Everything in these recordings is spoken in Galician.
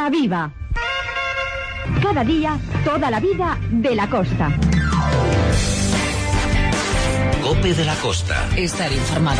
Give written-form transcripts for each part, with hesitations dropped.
Costa Viva. Cada día, toda la vida de la costa. COPE de la Costa. Estar informado.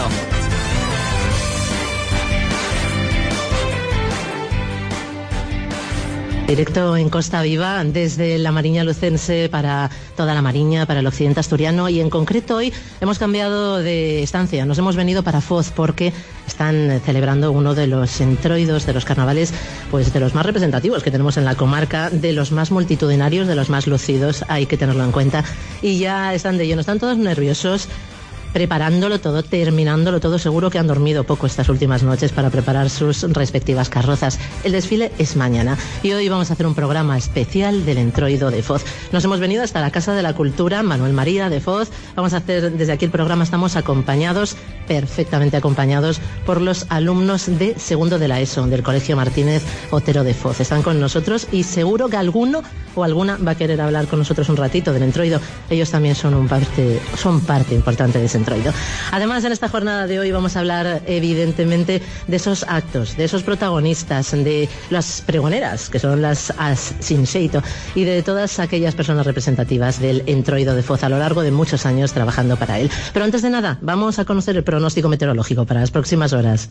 Directo en Costa Viva desde la Mariña Lucense para toda la Mariña, para el occidente asturiano, y en concreto hoy hemos cambiado de estancia, nos hemos venido para Foz porque están celebrando uno de los entroidos de los carnavales, pues de los más representativos que tenemos en la comarca, de los más multitudinarios, de los más lucidos, hay que tenerlo en cuenta, y ya están de lleno, están todos nerviosos, preparándolo todo, terminándolo todo. Seguro que han dormido poco estas últimas noches para preparar sus respectivas carrozas. El desfile es mañana y hoy vamos a hacer un programa especial del entroido de Foz. Nos hemos venido hasta la Casa de la Cultura Manuel María de Foz. Vamos a hacer desde aquí el programa. Estamos acompañados, perfectamente acompañados, por los alumnos de segundo de la ESO del Colegio Martínez Otero de Foz. Están con nosotros y seguro que alguno o alguna va a querer hablar con nosotros un ratito del entroido. Ellos también son parte importante de ese entroido. Además, en esta jornada de hoy vamos a hablar evidentemente de esos actos, de esos protagonistas, de las pregoneras, que son las As Sinxeito, y de todas aquellas personas representativas del entroido de Foz a lo largo de muchos años trabajando para él. Pero antes de nada, vamos a conocer el pronóstico meteorológico para las próximas horas.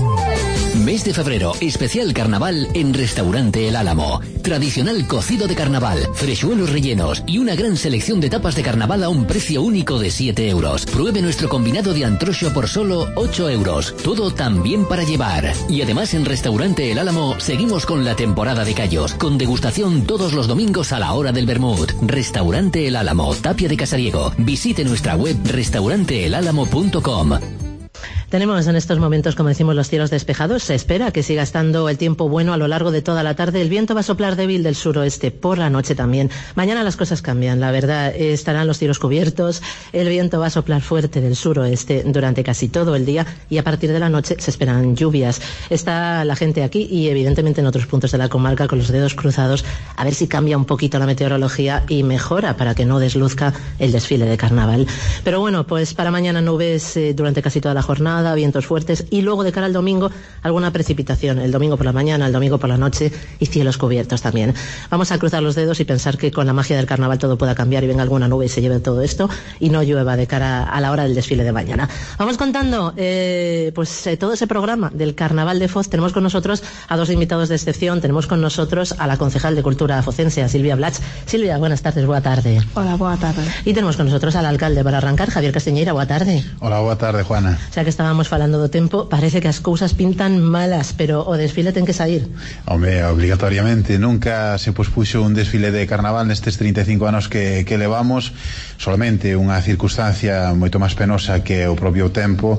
Mes de febrero, especial carnaval en Restaurante El Álamo. Tradicional cocido de carnaval, freshuelos rellenos y una gran selección de tapas de carnaval a un precio único de 7 euros. Pruebe nuestro combinado de antrocho por solo 8 euros. Todo también para llevar. Y además en Restaurante El Álamo seguimos con la temporada de callos, con degustación todos los domingos a la hora del vermut. Restaurante El Álamo, Tapia de Casariego. Visite nuestra web restauranteelálamo.com. Tenemos en estos momentos, como decimos, los cielos despejados. Se espera que siga estando el tiempo bueno a lo largo de toda la tarde. El viento va a soplar débil del suroeste por la noche también. Mañana las cosas cambian, la verdad. Estarán los cielos cubiertos. El viento va a soplar fuerte del suroeste durante casi todo el día y a partir de la noche se esperan lluvias. Está la gente aquí y evidentemente en otros puntos de la comarca con los dedos cruzados a ver si cambia un poquito la meteorología y mejora para que no desluzca el desfile de carnaval. Pero bueno, pues para mañana nubes durante casi toda la jornada, vientos fuertes y luego de cara al domingo alguna precipitación, el domingo por la mañana, el domingo por la noche y cielos cubiertos también. Vamos a cruzar los dedos y pensar que con la magia del carnaval todo pueda cambiar y venga alguna nube y se lleve todo esto y no llueva de cara a la hora del desfile de mañana. Vamos contando todo ese programa del carnaval de Foz. Tenemos con nosotros a dos invitados de excepción. Tenemos con nosotros a la concejal de Cultura focense, a Silvia Blach. Silvia, buenas tardes, boa tarde. Hola, boa tarde. Y tenemos con nosotros al alcalde para arrancar, Javier Castiñeira, boa tarde. Hola, boa tarde, Juana. O sea que estábamos falando do tempo, parece que as cousas pintan malas, pero o desfile ten que sair. Home, obligatoriamente, nunca se pospuxo un desfile de carnaval nestes 35 anos que levamos, solamente unha circunstancia moito máis penosa que o propio tempo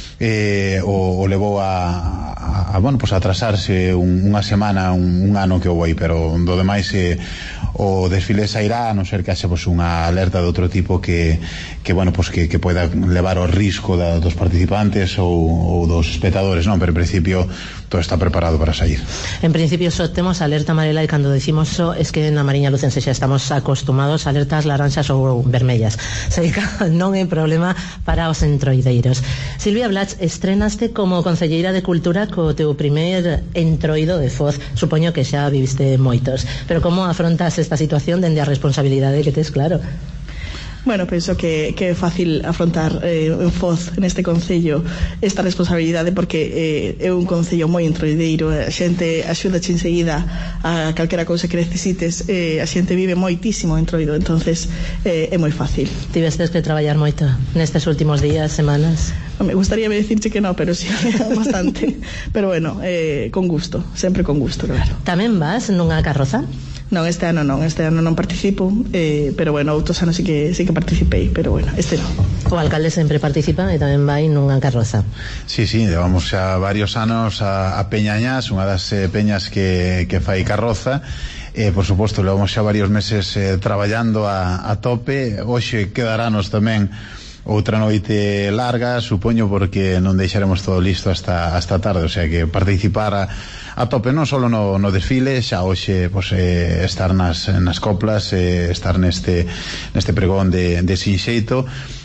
o levou a atrasarse unha semana, un ano que houve aí, pero do demais o desfile sairá, a non ser que haxe unha alerta de outro tipo que poida levar o risco dos participantes ou dos espectadores, non? Pero en principio todo está preparado para sair. En principio só temos alerta amarela e cando decimos só es que na Mariña Lucense xa estamos acostumados a alertas laranxas ou vermellas. Non é problema para os entroideiros. Silvia Blach, estrenaste como concelleira de Cultura co teu primer entroido de Foz. Supoño que xa viviste moitos, pero como afrontas esta situación dende a responsabilidade que tes, claro? Bueno, penso que é fácil afrontar en Foz, neste concello, esta responsabilidade porque é un concello moi entroideiro. A xente axuda enseguida a calquera cousa que necesites. A xente vive moitísimo entroido, entonces é moi fácil. Tivestes que traballar moito nestes últimos días, semanas? Me gustaría decirche que no, pero sí, bastante. Pero bueno, con gusto, sempre con gusto, claro. Tamén vas nunha carroza? Non, este ano non participo, pero bueno, outros anos sí que participei, pero bueno, este non. O alcalde sempre participa e tamén vai nunha carroza. Sí, levamos xa varios anos a Peñañas, unha das peñas que fai carroza. Por suposto, levamos xa varios meses traballando a tope. Hoxe quedarános tamén outra noite larga, supoño, porque non deixaremos todo listo hasta tarde, o sea que participar a tope non só no desfile, xa hoxe estar nas coplas, estar neste pregón de Sinxeito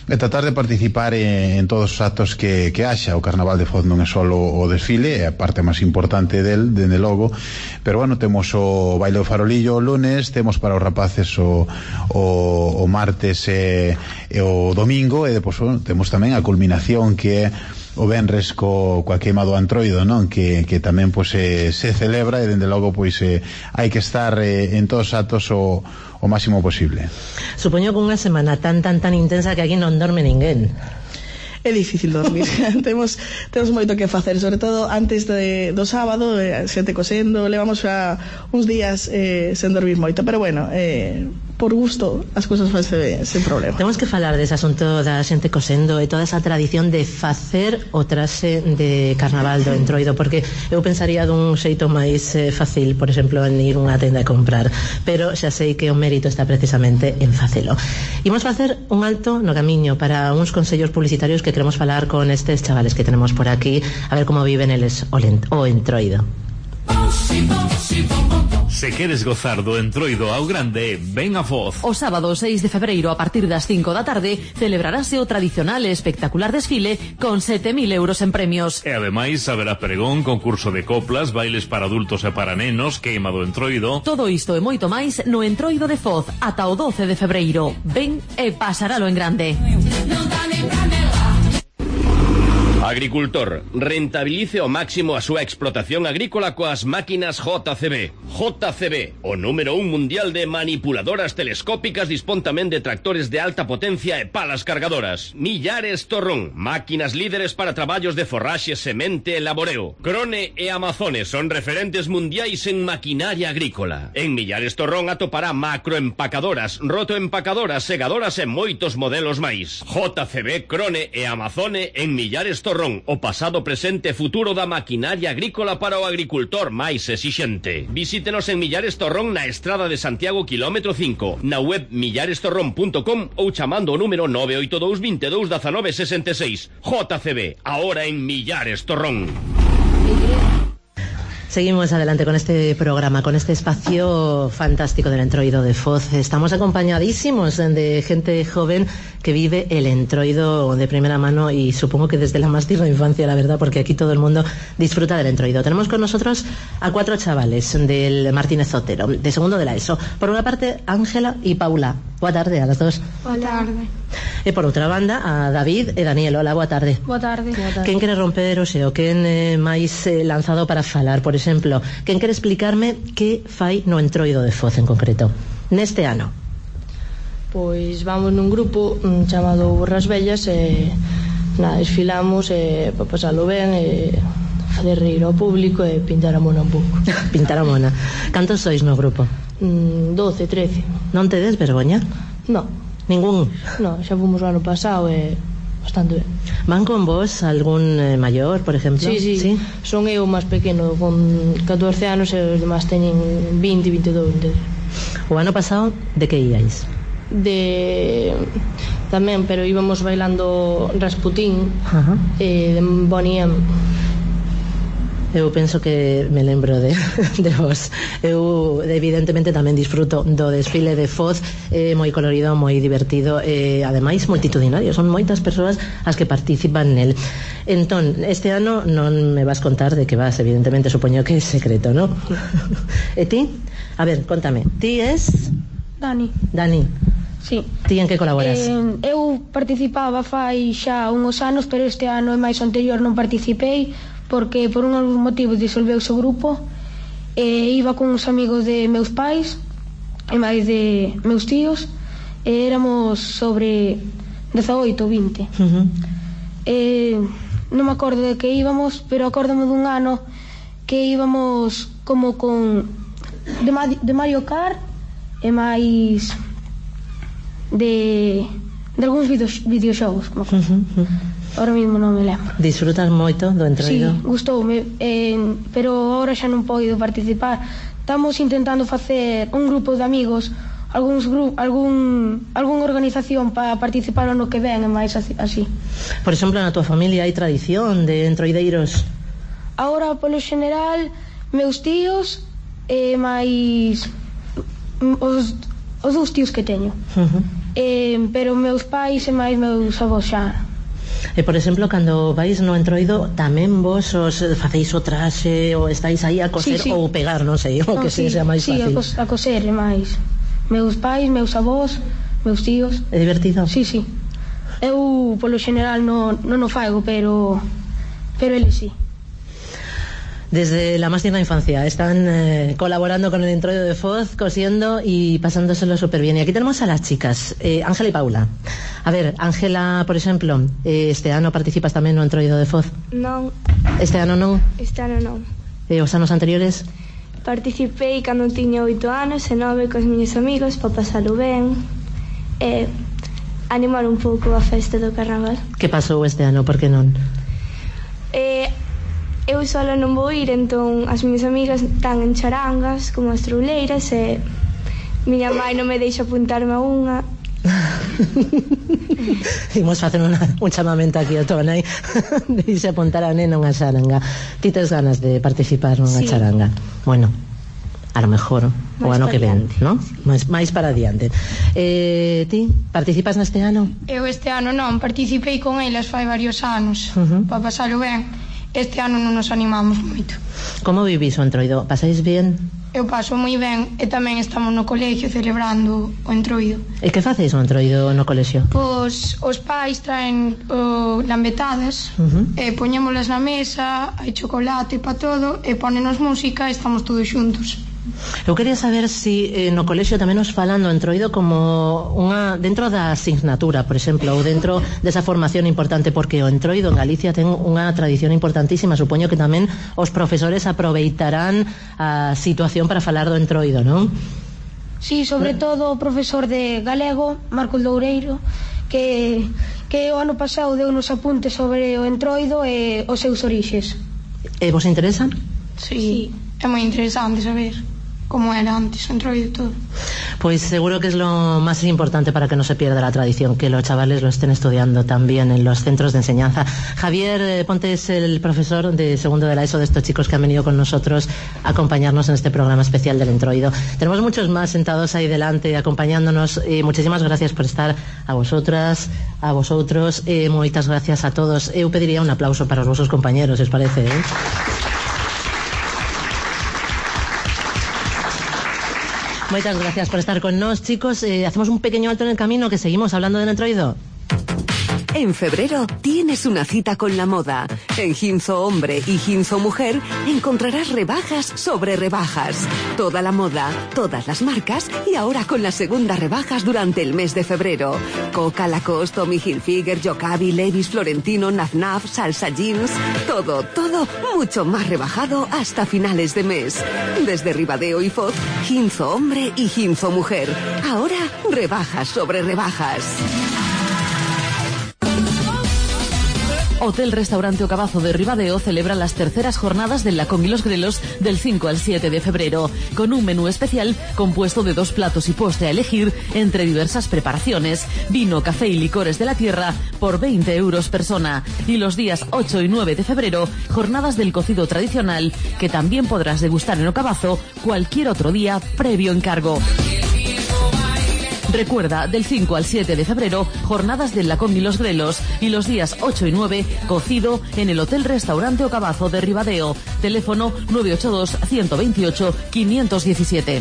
e tratar de participar en todos os actos que haxa. O Carnaval de Foz non é só o desfile, é a parte máis importante del, dende logo, pero bueno, temos o baile do farolillo o lunes, temos para os rapaces o martes e o domingo, e depois temos tamén a culminación que é o venres coa queima do Antroido, non? Que tamén pois se celebra, e dende logo pois hai que estar en todos os actos o máximo posible. Supoño que unha semana tan intensa que aquí non dorme ninguén. É difícil dormir. temos moito que facer, sobre todo antes do sábado, xente cosendo, levamos xa uns días sen dormir moito, pero bueno, por gusto as cousas fanse sen problema. Temos que falar dese asunto da xente cosendo e toda esa tradición de facer o traxe de Carnaval do Entroido, porque eu pensaría dun xeito máis fácil, por exemplo, en ir unha tenda a comprar, pero xa sei que o mérito está precisamente en facelo. Imos facer un alto no camiño para uns consellos publicitarios que queremos falar con estes chavales que tenemos por aquí, a ver como viven eles o Entroido. Se queres gozar do Entroido ao grande, ven a Foz. O sábado 6 de febreiro a partir das 5 da tarde celebrarase o tradicional e espectacular desfile con 7.000 euros en premios. E ademais haberá pregón, concurso de coplas, bailes para adultos e para nenos, queima do Entroido. Todo isto e moito máis no Entroido de Foz ata o 12 de febreiro. Ven e pasaralo en grande. Agricultor, rentabilice ao máximo a súa explotación agrícola coas máquinas JCB. JCB, o número 1 mundial de manipuladoras telescópicas, dispón tamén de tractores de alta potencia e palas cargadoras. Millares Torrón, máquinas líderes para traballos de forraxe, semente e laboreo. Krone e Amazone son referentes mundiais en maquinaria agrícola. En Millares Torrón atopará macroempacadoras, rotoempacadoras, segadoras e moitos modelos máis. JCB, Krone e Amazone en Millares Torrón, o pasado, presente e futuro da maquinaria agrícola para o agricultor máis exixente. Visítenos en Millares Torrón na Estrada de Santiago kilómetro 5, na web millarestorrón.com ou chamando o número 982 22 19 66. JCB, ahora en Millares Torrón. Seguimos adelante con este programa, con este espacio fantástico del Entroido de Foz. Estamos acompañadísimos de gente joven que vive el Entroido de primera mano, y supongo que desde la más tierna infancia, la verdad, porque aquí todo el mundo disfruta del Entroido. Tenemos con nosotros a 4 chavales del Martínez Otero, de segundo de la ESO. Por una parte, Ángela y Paula. Boa tarde a las dos. Boa tarde. E por outra banda, a David e Daniel. Hola, boa tarde. Boa tarde. Quen quere romper o xeo? Quen máis lanzado para falar? Por exemplo, quen quere explicarme que fai no Entroido de Foz en concreto neste ano? Pois vamos nun grupo chamado Borras Vellas e desfilamos para pasalo ben e fazer reír ao público e pintar a mona un pouco. Pintar a mona. Cantos sois no grupo? 12, 13. Non tedes vergoña? No. Ningún? No, xa fomos o ano pasado e bastante ben. Van con vos algún maior, por exemplo? Sí. Son eu máis pequeno, con 14 anos, e os demás teñen 20, 22, 23. O ano pasado, de que íais? Tamén, pero íbamos bailando Rasputín e de Bonnie M. Eu penso que me lembro de vos. Eu evidentemente tamén disfruto do desfile de Foz, moi colorido, moi divertido e ademais multitudinario. Son moitas persoas as que participan nel. Entón, este ano non me vas contar de que vas, evidentemente, supoño que é secreto, ¿no? E ti? A ver, contame. Ti es? Dani. Sí. Ti en que colaboras? Eu participaba fai xa uns anos, pero este ano e máis anterior non participei porque por un motivo disolveuse o grupo e iba con uns amigos de meus pais e máis de meus tíos e éramos sobre 18 ou 20. Non me acordo de que íbamos, pero acórdame dun ano que íbamos como con de Mario Kart e máis de algúns videoxogos, como ahora mismo non me lembro. Disfrutas moito do Entroido? Sí, gustoume, pero ahora xa non podo participar. Estamos intentando facer un grupo de amigos, algunha organización para participar no que ven e máis así. Por exemplo, na tua familia hai tradición de entroideiros? Ahora, polo general, meus tíos e máis os dous tíos que teño. pero meus pais e máis meus avós xa. E, por exemplo, cando vais no Entroido, tamén vos os facéis o traxe ou estáis aí a coser ou pegar, non sei, o que sea máis fácil. Sí, a coser e máis. Meus pais, meus avós, meus tíos. É divertido? Sí. Eu, polo general, non o fago, pero eles sí. Desde la más tierna infancia están colaborando con el Entroido de Foz, cosiendo y pasándoselo súper bien. Y aquí tenemos a las chicas, Ángela y Paula. A ver, Ángela, por exemplo, este ano participas tamén no Entroido de Foz? Non. Este ano non? Este ano non. Os anos anteriores? Participei cando tiña 8 anos e 9 cos miños amigos para pasalo ben e animar un pouco a festa do carnaval. Que pasou este ano, por que non? Eu sola non vou ir, entón as miñas amigas están en charangas como as trouleiras e miña mãe non me deixa apuntarme a unha. Imos facer un chamamento aquí a Tonai dice apuntar a nena unha charanga. Ti tes ganas de participar nunha charanga? Bueno, a lo mejor o ano que ven, ¿no? máis para adiante. Ti participas neste ano? Eu este ano non, participei con elas fai varios anos para pasalo ben. Este ano non nos animamos moito. Como vivís o Entroido? Pasáis bien? Eu paso moi ben e tamén estamos no colegio celebrando o Entroido. E que facéis o Entroido no colexio? Pois os pais traen lambetadas e poñémolas na mesa, hai chocolate para todo e ponenos música e estamos todos xuntos. Eu quería saber si no colexio tamén nos falan do Entroido como dentro da asignatura, por exemplo, ou dentro desa formación importante, porque o Entroido en Galicia ten unha tradición importantísima. Supoño que tamén os profesores aproveitarán a situación para falar do Entroido, non? Sí, sobre todo o profesor de galego, Marcos Loureiro, que o ano pasado deu nos apuntes sobre o Entroido e os seus orixes. E vos interesa? Sí, é moi interesante saber como era antes o Entroido y todo. Pues seguro que es lo más importante para que no se pierda la tradición, que los chavales lo estén estudiando también en los centros de enseñanza. Javier Ponte es el profesor de segundo de la ESO de estos chicos que han venido con nosotros a acompañarnos en este programa especial del Entroido. Tenemos muchos más sentados ahí delante acompañándonos. Muchísimas gracias por estar, a vosotras, a vosotros. Moitas gracias a todos. Eu pediría un aplauso para os vosos compañeros, ¿os parece? Muchas gracias por estar con nos, chicos. Hacemos un pequeño alto en el camino, que seguimos hablando del Entroido. En febrero tienes una cita con la moda. En Ginzo Hombre y Ginzo Mujer encontrarás rebajas sobre rebajas. Toda la moda, todas las marcas y ahora con las segundas rebajas durante el mes de febrero. Coca, Lacoste, Tommy Hilfiger, Jocabi, Levi's, Florentino, Naf, Salsa Jeans. Todo, mucho más rebajado hasta finales de mes. Desde Ribadeo y Foz, Ginzo Hombre y Ginzo Mujer. Ahora rebajas sobre rebajas. Hotel Restaurante O Cabazo de Ribadeo celebra las terceras jornadas del Lacón y los Grelos del 5 al 7 de febrero, con un menú especial compuesto de 2 platos y postre a elegir entre diversas preparaciones, vino, café y licores de la tierra por 20 euros persona. Y los días 8 y 9 de febrero, jornadas del cocido tradicional, que también podrás degustar en O Cabazo cualquier otro día previo encargo. Recuerda, del 5 al 7 de febrero, jornadas del Lacón y los Grelos, y los días 8 y 9, cocido en el Hotel Restaurante O Cabazo de Ribadeo. Teléfono 982 128 517.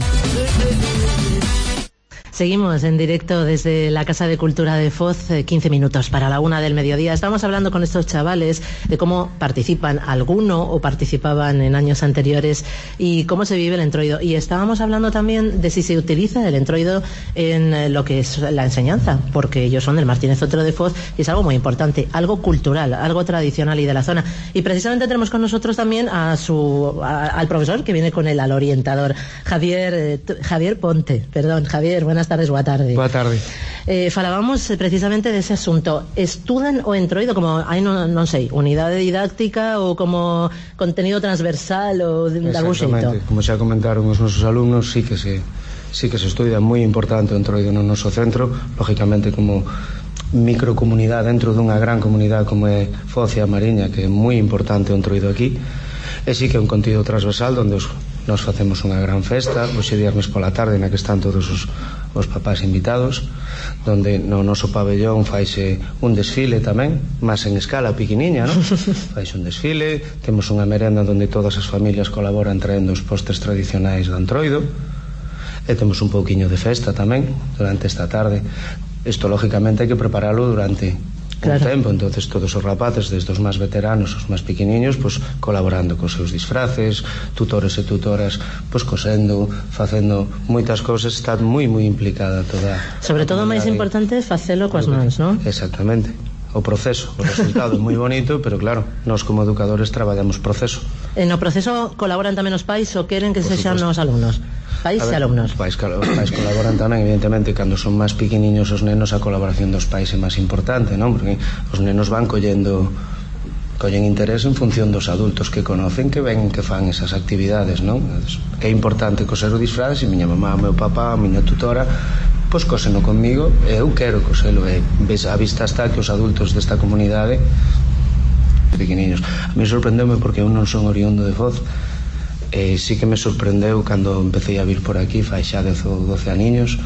Seguimos en directo desde la Casa de Cultura de Foz, 15 minutos para la 1 del mediodía. Estamos hablando con estos chavales de cómo participan alguno o participaban en años anteriores y cómo se vive el Entroido. Y estábamos hablando también de si se utiliza el Entroido en lo que es la enseñanza, porque ellos son del Martínez Otero de Foz y es algo muy importante, algo cultural, algo tradicional y de la zona. Y precisamente tenemos con nosotros también al profesor que viene con él, al orientador, Javier Ponte. Perdón, Javier, buenas tardes, boa tarde. Boa tarde. Falábamos precisamente dese asunto. Estudan o Entroido como, non sei, unidade didáctica ou como contenido transversal ou de algún xeito? Exactamente, como xa comentaron os nosos alumnos, sí que se estudia, moi importante o Entroido no noso centro, lógicamente como microcomunidade dentro dunha gran comunidade como é Foz e a Mariña, que é moi importante o Entroido aquí, e sí que é un contido transversal onde os Nos facemos unha gran festa hoxe viernes pola tarde na que están todos os papás invitados, donde no noso pabellón faise un desfile tamén, máis en escala pequeniña, non? Faise un desfile, temos unha merenda onde todas as familias colaboran traendo os postres tradicionais de Antroido, e temos un pouquiño de festa tamén durante esta tarde. Isto lógicamente hai que preparalo durante un tempo, entonces todos os rapaces, desde os máis veteranos os máis pequeniños, pues colaborando cos seus disfraces, tutores e tutoras, pues cosendo, facendo moitas cousas. Está moi implicada toda. Sobre todo o máis importante é facelo coas mans, non? Exactamente. O proceso, o resultado é moi bonito, pero claro, nós como educadores traballamos proceso. E no proceso colaboran tamén os pais ou queren que sexan os alumnos? Pais e alumnos. Os pais colaboran tamén, evidentemente, cando son máis pequeniños os nenos, a colaboración dos pais é máis importante, non? Porque os nenos van collen interés en función dos adultos que conocen, que ven que fan esas actividades, non? É importante coser o disfraz, e miña mamá, meu papá, a miña tutora, pois cóseno conmigo, e eu quero coselo, e a vista está que os adultos desta comunidade pequeniños. A mí sorprendeume porque eu non son oriundo de Foz, e sí que me sorprendeu cando empecé a vir por aquí fai xa 10 ou 12 aniños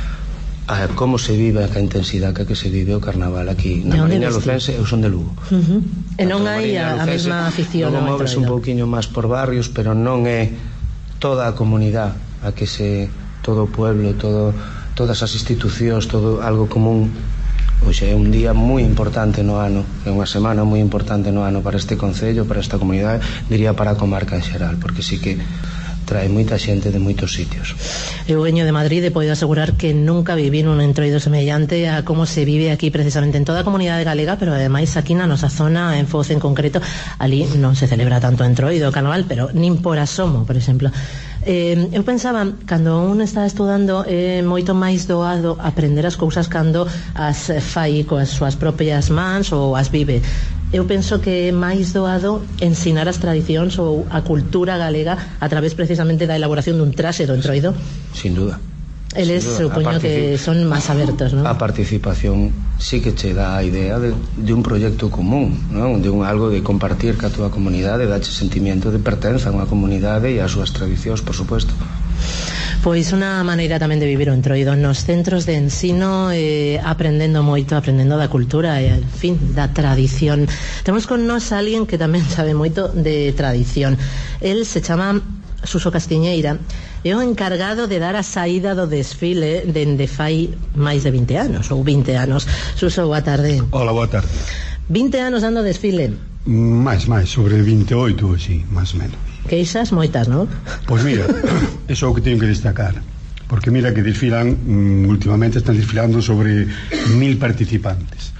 a como se vive, a intensidade que se vive o carnaval aquí na Mariña Lucense. Eu son de Lugo, e non hai a mesma afición. Lugo moves un pouquiño máis por barrios, pero non é toda a comunidade a que todo o pueblo, todas as institucións, todo algo común. Hoxe é un día moi importante no ano, é unha semana moi importante no ano para este concello, para esta comunidade, diría para a comarca en xeral, porque sí que trae moita xente de moitos sitios. Eu veño de Madrid e podo asegurar que nunca viví un entroido semellante a como se vive aquí precisamente en toda a comunidade galega, pero ademais aquí na nosa zona, en Foz en concreto, ali non se celebra tanto entroido o carnaval, pero nin por asomo, por exemplo. Eu pensaba, cando un está estudando, é moito máis doado aprender as cousas cando as fai coas súas propias mans ou as vive. Eu penso que é máis doado ensinar as tradicións ou a cultura galega a través precisamente da elaboración dun traxe do entroido. Sin duda. Eles supoño que son máis abertos, non? A participación sí que che dá a idea de un proxecto común, non? De algo de compartir ca túa comunidade, dache sentimiento de pertenza a unha comunidade e ás súas tradicións, por suposto. Pois unha maneira tamén de vivir o entroido nos centros de ensino, aprendendo moito, aprendendo da cultura e, en fin, da tradición. Temos con nós alguén que tamén sabe moito de tradición. El se chama Suso Castiñeira, é o encargado de dar a saída do desfile dende fai máis de 20 anos ou 20 anos. Suso, boa tarde. Hola, boa tarde. 20 anos dando desfile? Máis, sobre 28, así, máis ou menos. Queixas moitas, non? Pois mira, eso é o que teño que destacar, porque mira que desfilan, últimamente están desfilando sobre 1000 participantes.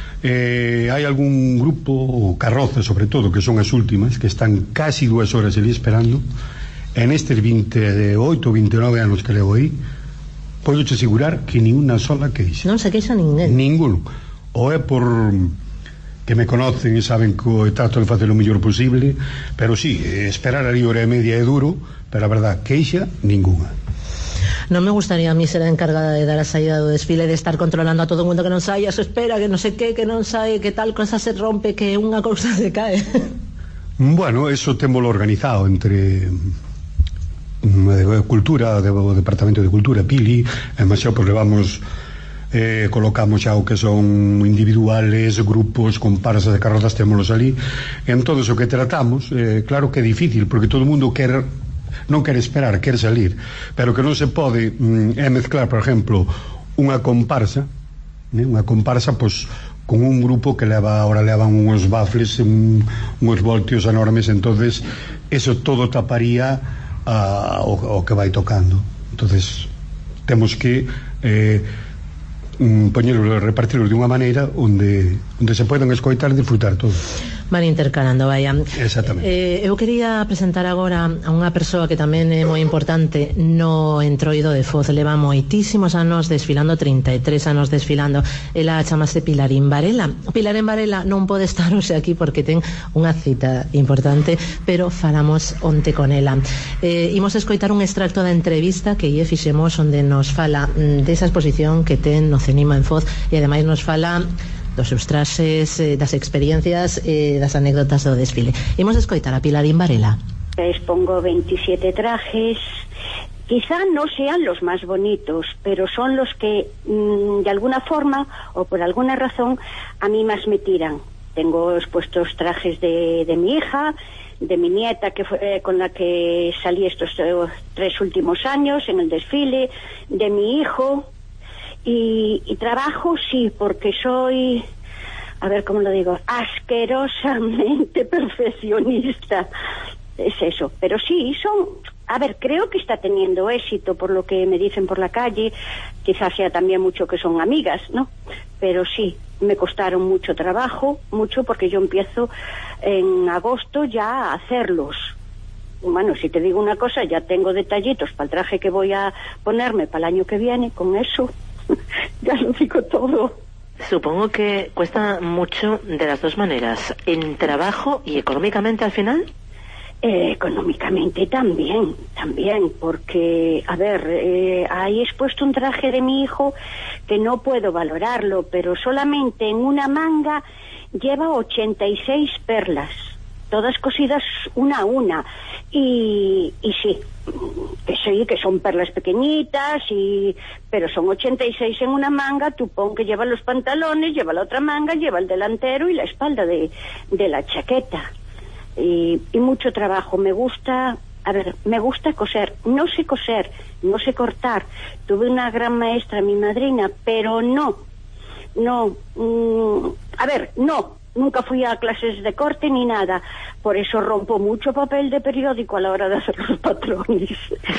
Hai algún grupo, ou carrozas sobre todo, que son as últimas, que están casi 2 horas ali esperando. En estes 28 ou 29 anos que levo aí, podo te asegurar que ni unha sola queixa. Non se queixa ninguén. Ningún. Ou é por que me conocen e saben que trato de facer o mellor posible, pero sí, esperar ali hora e media é duro, pero a verdad, queixa ninguna. Non me gustaría a mí ser a encargada de dar a saída do desfile, de estar controlando a todo o mundo que non saia, se espera, que non sei que non sae, que tal cosa se rompe, que unha cousa se cae. Bueno, eso témolo organizado entre Cultura, o Departamento de Cultura, Pili, e máis xa, pois levamos colocamos xa o que son individuales, grupos, comparsas de carrozas, témolos ali. En todo eso que tratamos, claro que é difícil, porque todo o mundo non quer esperar, quer salir, pero que non se pode é mezclar, por exemplo, unha comparsa, pois con un grupo que ahora levan uns bafles, uns voltios enormes, entonces eso todo taparía o que vai tocando. Entonces temos que repartirlos de unha maneira onde se poden escoitar e disfrutar todo. Van intercalando, vaya. Exactamente. Eu quería presentar agora a unha persoa que tamén é moi importante no entroido de Foz. Leva moitísimos anos desfilando, 33 anos desfilando. Ela chamase Pilarín Varela. Pilarín Varela non pode estar hoxe aquí porque ten unha cita importante, pero falamos onte con ela. Imos escoitar un extracto da entrevista que lle fixemos onde nos fala desa exposición que ten no Cenima en Foz e ademais nos fala dos seus traxes, das experiencias e das anécdotas do desfile. Imos escoitar a Pilarín Varela. Expongo 27 trajes. Quizá no sean los más bonitos, pero son los que de alguna forma o por alguna razón a mí más me tiran. Tengo expuestos trajes de mi hija, de mi nieta, que fue con la que salí estos 3 últimos años en el desfile, de mi hijo. Y trabajo, sí, porque soy, a ver cómo lo digo, asquerosamente perfeccionista. Es eso, pero sí, creo que está teniendo éxito por lo que me dicen por la calle. Quizás sea también mucho que son amigas, ¿no? Pero sí, me costaron mucho trabajo, mucho, porque yo empiezo en agosto ya a hacerlos. Bueno, si te digo una cosa, ya tengo detallitos para el traje que voy a ponerme para el año que viene. Con eso ya lo digo todo. Supongo que cuesta mucho de las dos maneras, en trabajo y económicamente al final. Económicamente también, porque, a ver, ahí he expuesto un traje de mi hijo que no puedo valorarlo, pero solamente en una manga lleva 86 perlas, todas cosidas una a una, y sí, que son perlas pequeñitas, pero son 86 en una manga. Tú pon que lleva los pantalones, lleva la otra manga, lleva el delantero y la espalda de la chaqueta. Y mucho trabajo. Me gusta coser. No sé cortar. Tuve una gran maestra, mi madrina, pero nunca fui a clases de corte ni nada. Por eso rompo mucho papel de periódico a la hora de hacer los patrones.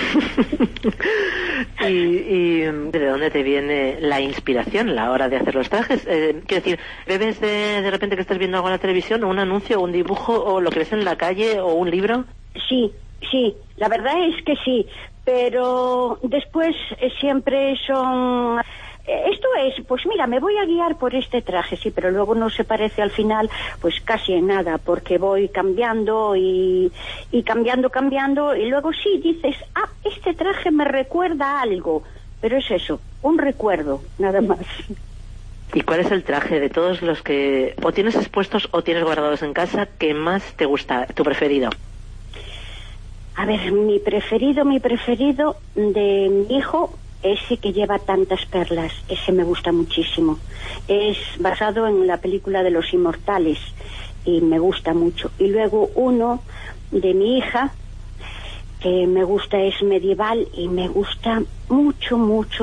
¿Y de dónde te viene la inspiración a la hora de hacer los trajes? Quiero decir, ¿bebes de repente que estás viendo algo en la televisión, o un anuncio, o un dibujo, o lo que ves en la calle, o un libro? Sí, la verdad es que sí, pero después siempre son... Esto es, pues mira, me voy a guiar por este traje, sí, pero luego no se parece al final, pues casi en nada, porque voy cambiando y cambiando, y luego sí dices, este traje me recuerda a algo, pero es eso, un recuerdo, nada más. ¿Y cuál es el traje de todos los que o tienes expuestos o tienes guardados en casa que más te gusta, tu preferido? A ver, mi preferido de mi hijo, ese que lleva tantas perlas, ese me gusta muchísimo. Es basado en la película de Los Inmortales y me gusta mucho. Y luego uno de mi hija que me gusta, es medieval y me gusta mucho.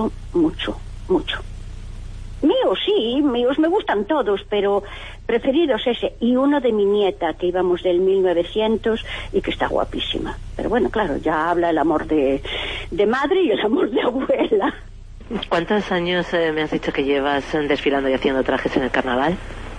Míos me gustan todos, pero preferidos ese. Y uno de mi nieta, que íbamos del 1900 y que está guapísima. Pero bueno, claro, ya habla el amor de madre y el amor de abuela. ¿Cuántos años me has dicho que llevas desfilando y haciendo trajes en el carnaval?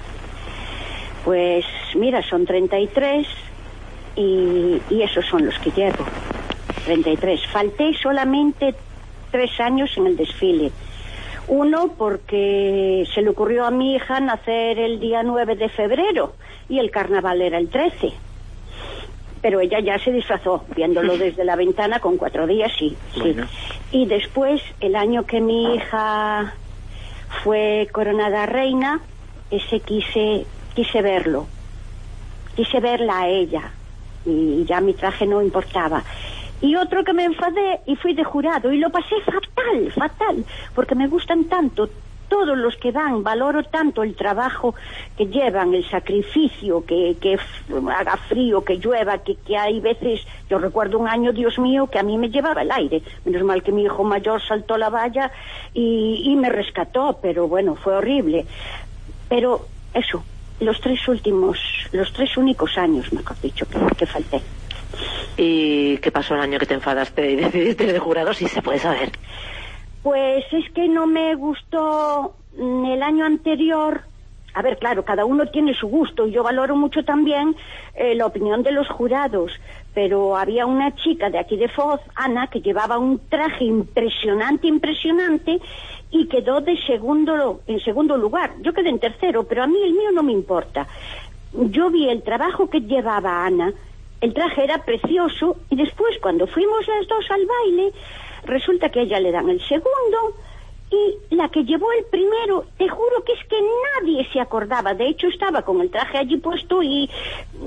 Pues mira, son 33 y esos son los que llevo. 33. Falté solamente 3 años en el desfile. Uno porque se le ocurrió a mi hija nacer el día 9 de febrero y el carnaval era el 13. Pero ella ya se disfrazó, viéndolo desde la ventana con 4 días, sí. Bueno. Y después, el año que mi hija fue coronada reina, ese quise verlo. Quise verla a ella y ya mi traje no importaba. Y otro que me enfadé y fui de jurado y lo pasé fatal, porque me gustan tanto todos los que van, valoro tanto el trabajo que llevan, el sacrificio, que haga frío, que llueva, que hay veces, yo recuerdo un año, Dios mío, que a mí me llevaba el aire, menos mal que mi hijo mayor saltó la valla y me rescató, pero bueno, fue horrible. Pero eso, los 3 únicos años, mejor dicho, que falté. ¿Y qué pasó el año que te enfadaste y decidiste ir de jurado, si se puede saber? Pues es que no me gustó el año anterior. A ver, claro, cada uno tiene su gusto y yo valoro mucho también la opinión de los jurados, pero había una chica de aquí de Foz, Ana, que llevaba un traje impresionante y quedó en segundo lugar. Yo quedé en tercero, pero a mí el mío no me importa. Yo vi el trabajo que llevaba Ana. El traje era precioso y después, cuando fuimos las dos al baile, resulta que a ella le dan el segundo y la que llevó el primero, te juro que es que nadie se acordaba. De hecho, estaba con el traje allí puesto y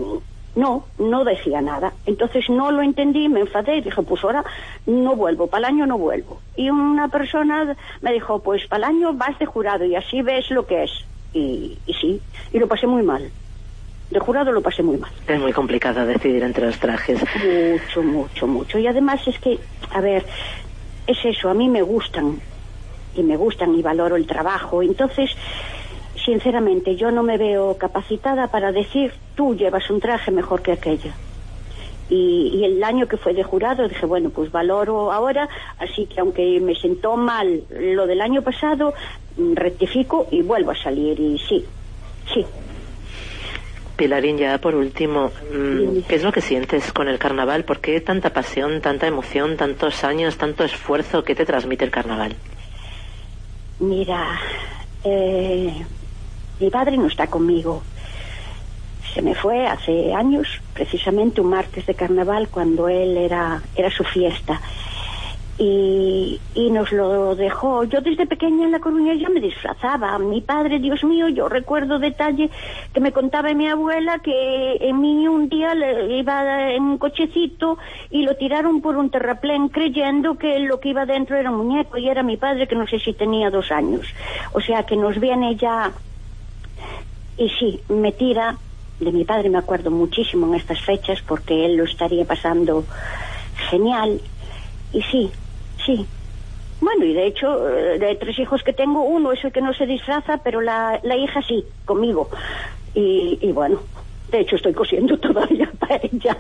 no decía nada. Entonces no lo entendí, me enfadé y dije, pues ahora no vuelvo, para el año no vuelvo. Y una persona me dijo, pues para el año vas de jurado y así ves lo que es. Y sí, y lo pasé muy mal. De jurado lo pasé muy mal. Es muy complicado decidir entre los trajes. Mucho. Y además es que, a ver, es eso, a mí me gustan y valoro el trabajo. Entonces, sinceramente, yo no me veo capacitada para decir, tú llevas un traje mejor que aquella. Y el año que fue de jurado dije, bueno, pues valoro ahora, así que aunque me sentó mal lo del año pasado, rectifico y vuelvo a salir. Y sí. Pilarín, ya por último, ¿qué es lo que sientes con el carnaval? ¿Por qué tanta pasión, tanta emoción, tantos años, tanto esfuerzo? ¿Qué te transmite el carnaval? Mira, mi padre no está conmigo. Se me fue hace años, precisamente un martes de carnaval, cuando él era su fiesta. Y nos lo dejó. Yo desde pequeña en La Coruña ya me disfrazaba. Mi padre, Dios mío, yo recuerdo detalle que me contaba mi abuela, que en mí un día iba en un cochecito y lo tiraron por un terraplén creyendo que lo que iba dentro era un muñeco, y era mi padre, que no sé si tenía 2 años. O sea que nos viene ya. Y sí, me tira. De mi padre me acuerdo muchísimo en estas fechas, porque él lo estaría pasando genial. Y sí. Bueno, y de hecho, de 3 hijos que tengo, uno es el que no se disfraza, pero la hija sí, conmigo. Y bueno, de hecho estoy cosiendo todavía para ella.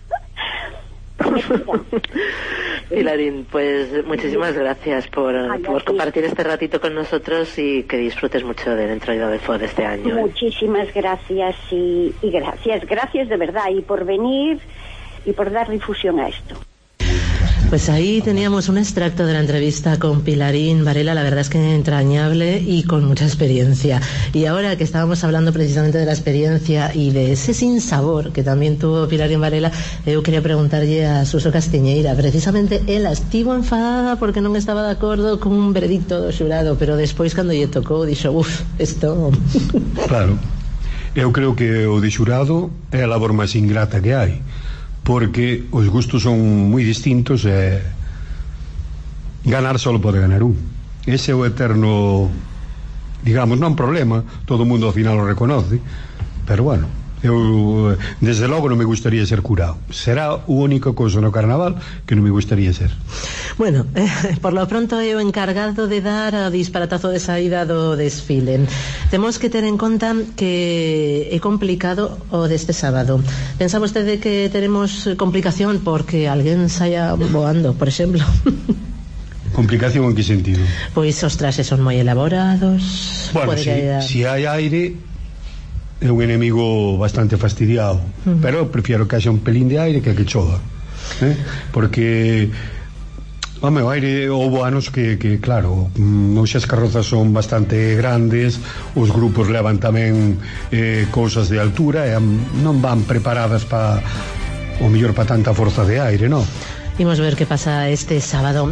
Pilarín, pues muchísimas gracias por compartir este ratito con nosotros, y que disfrutes mucho del Entroido de FOD este año. Muchísimas gracias y gracias de verdad, y por venir y por dar difusión a esto. Pues ahí teníamos un extracto de la entrevista con Pilarín Varela, la verdad es que entrañable y con mucha experiencia. Y ahora que estábamos hablando precisamente de la experiencia y de ese sinsabor que también tuvo Pilarín Varela, eu quería preguntarlle a Suso Castiñeira, precisamente ela estivo enfadada porque non estaba de acordo con un veredicto do xurado, pero despois cando lle tocou dixo, isto... Claro, eu creo que o de xurado é a labor máis ingrata que hai, porque os gustos son moi distintos e ganar só pode ganar un. Ese é o eterno, digamos, non problema, todo o mundo ao final o reconoce, pero bueno, eu desde logo non me gustaría ser curado. Será a única cousa no carnaval que non me gustaría ser. Bueno, por lo pronto é o encargado de dar o disparatazo de saída do desfile. Temos que ter en conta que é complicado o deste sábado. Pensa vostede que teremos complicación porque alguén saia voando, por exemplo? Complicación en que sentido? Pois os traxes son moi elaborados. Bueno, si hai aire é un enemigo bastante fastidiado, pero prefiero que haxa un pelín de aire que chova, porque o aire, houve anos que claro, hoxe as carrozas son bastante grandes, os grupos levan tamén cousas de altura e non van preparadas para o mellor para tanta forza de aire, non? Imos ver que pasa este sábado.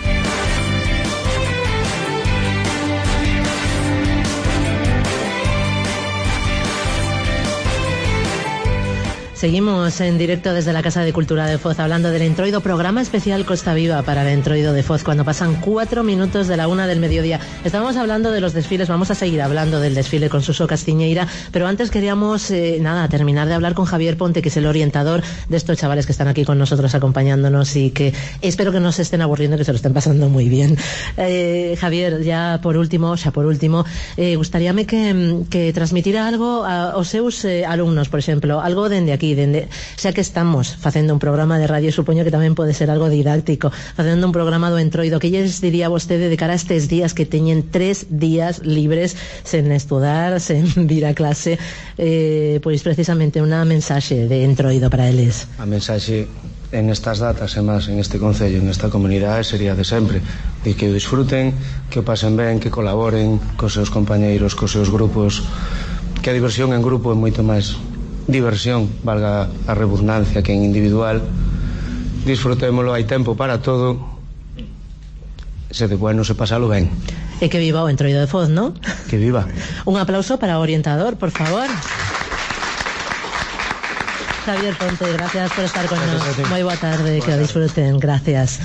Seguimos en directo desde la Casa de Cultura de Foz hablando del Entroido, programa especial Costa Viva para el Entroido de Foz, cuando pasan 4 minutos de la 1 del mediodía. Estábamos hablando de los desfiles, vamos a seguir hablando del desfile con Suso Castiñeira, pero antes queríamos terminar de hablar con Javier Ponte, que es el orientador de estos chavales que están aquí con nosotros acompañándonos, y que espero que no se estén aburriendo, que se lo estén pasando muy bien. Javier, ya por último, gustaríame que transmitira algo aos seus alumnos, por exemplo, algo dende aquí, xa que estamos facendo un programa de radio, supoño que tamén pode ser algo didáctico, facendo un programa do Entroido, que lles diría vostede de cara a estes días que teñen 3 días libres sen estudar, sen vir a clase, pois precisamente unha mensaxe de Entroido para eles. A mensaxe en estas datas e máis en este concello, en esta comunidade, sería de sempre, de que o disfruten, que o pasen ben, que colaboren cos seus compañeiros, cos seus grupos, que a diversión en grupo é moito máis diversión, valga a redundancia, que en individual. Disfrutémolo, hai tempo para todo, se de bueno se pasalo ben. E que viva o Entroido de Foz, ¿no? Que viva. Un aplauso para o orientador, por favor. Javier Ponte, gracias por estar con nosotros. Muy buena tarde, que lo disfruten. Gracias.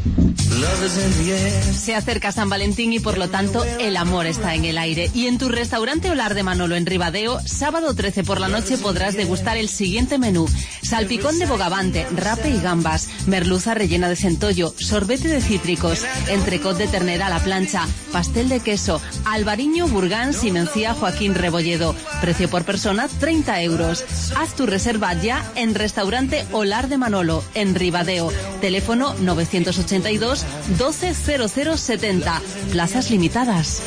Se acerca San Valentín y por lo tanto el amor está en el aire. Y en tu restaurante Olar de Manolo en Ribadeo, sábado 13 por la noche podrás degustar el siguiente menú: salpicón de bogavante, rape y gambas, merluza rellena de centollo, sorbete de cítricos, entrecot de ternera a la plancha, pastel de queso, albariño, burgán, simencía, Joaquín Rebolledo. Precio por persona 30 euros. Haz tu reserva ya en restaurante Olar de Manolo en Ribadeo. Teléfono 982 120070. Plazas limitadas.